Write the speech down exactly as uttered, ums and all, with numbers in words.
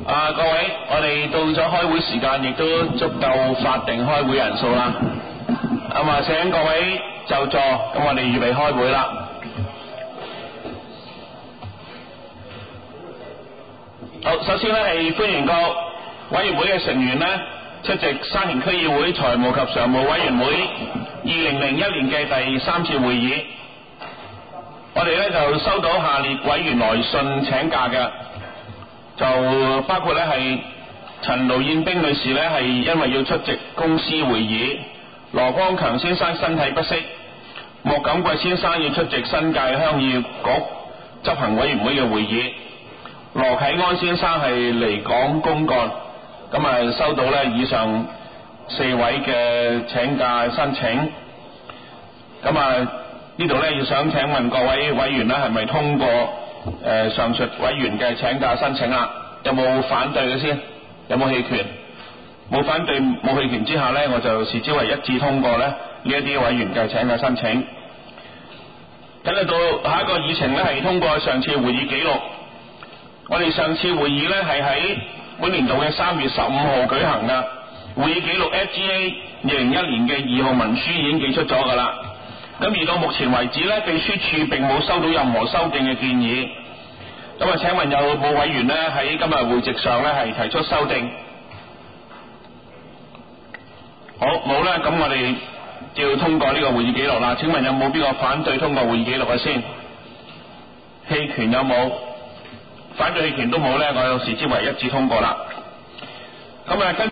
啊，各位，我哋到咗開會時間，亦都足夠法定開會人數啦。咁啊，請各位就座，咁我哋預備開會啦。好，首先呢係歡迎各委員會嘅成員呢出席沙田區議會財務及常務委員會二零零一年嘅第三次會議。我哋呢就收到下列委員來信請假嘅。就包括咧係陳盧燕冰女士咧係因為要出席公司會議，羅光強先生身體不適，莫錦貴先生要出席新界鄉議局執行委員會嘅會議，羅啟安先生係離港公幹。咁啊收到咧以上四位嘅請假申請。咁啊呢度咧要想請問各位委員咧係咪通過誒上述委員嘅請假申請啦？有冇反對嘅先？有冇棄權？冇反對冇棄權之下呢，我就視之為一致通過咧呢一啲委員嘅請假申請。咁嚟到下一個議程呢，係通過上次會議記錄。我哋上次會議呢，係喺本年度嘅三月十五號舉行㗎。會議記錄 F G A 二零一年嘅二號文書已經寄出咗㗎啦。咁而到目前為止呢，秘書處並冇收到任何修訂嘅建議。咁啊，請問有冇委員呢喺今日會席上呢係提出修訂？好，冇呢，咁我哋就要通過呢個會議記錄啦。請問有冇邊個反對通過會議記錄嘅先？棄權有冇？反對棄權都冇呢，我視之為一致通過啦。咁啊跟